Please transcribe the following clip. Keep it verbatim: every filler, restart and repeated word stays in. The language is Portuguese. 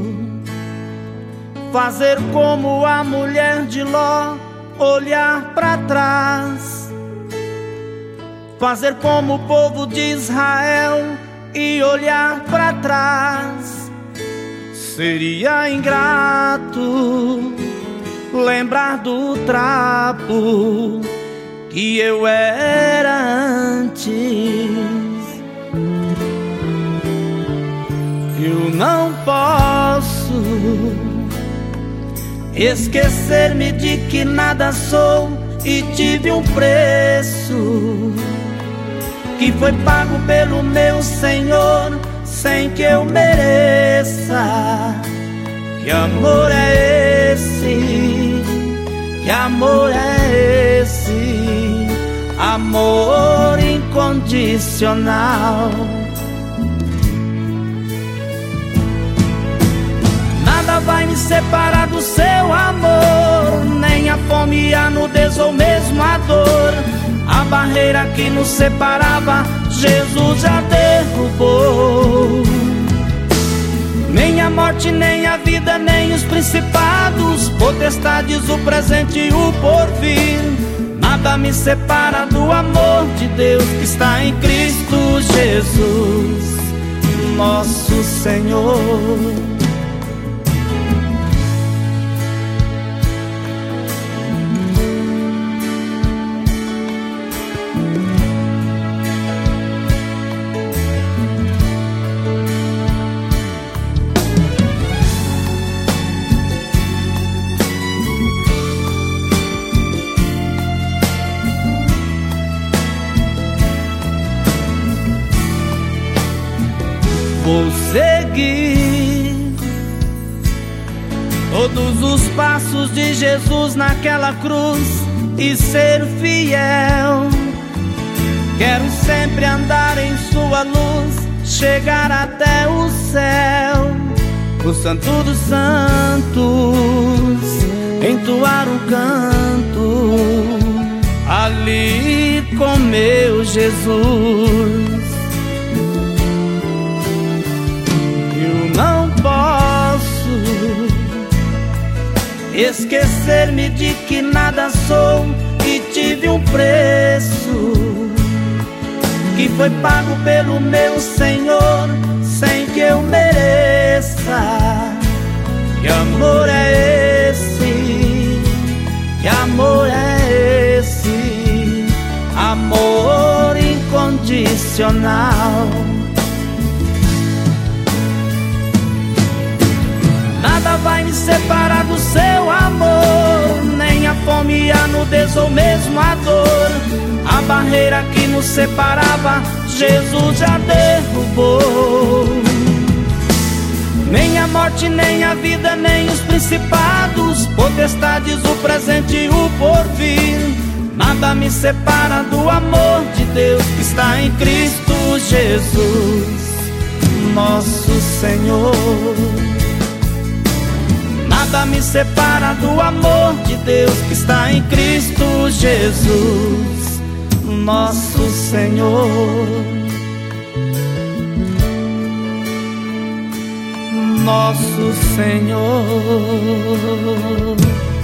fazer como a mulher de Ló, olhar para trás, fazer como o povo de Israel e olhar para trás. Seria ingrato lembrar do trapo que eu era antes. Eu não posso esquecer-me de que nada sou e tive um preço que foi pago pelo meu Senhor sem que eu mereça. Que amor é esse? Que amor é esse? Amor incondicional. Nada vai me separar do seu amor, nem a fome e a nudez ou mesmo a dor. A barreira que nos separava, Jesus já derrubou. Nem a morte, nem a vida, nem os principados, potestades, o presente e o porvir. Nada me separa do amor de Deus que está em Cristo Jesus, nosso Senhor. Vou seguir todos os passos de Jesus naquela cruz e ser fiel. Quero sempre andar em sua luz, chegar até o céu, o Santo dos Santos, entoar um canto ali com meu Jesus. Não posso esquecer-me de que nada sou e tive um preço que foi pago pelo meu Senhor sem que eu mereça. Que amor é esse? Que amor é esse? Amor incondicional. Nada vai me separar do seu amor, nem a fome e a nudez ou mesmo a dor. A barreira que nos separava, Jesus já derrubou. Nem a morte, nem a vida, nem os principados, potestades, o presente e o porvir. Nada me separa do amor de Deus que está em Cristo Jesus, nosso Senhor. Nada me separa do amor de Deus que está em Cristo Jesus, nosso Senhor, nosso Senhor.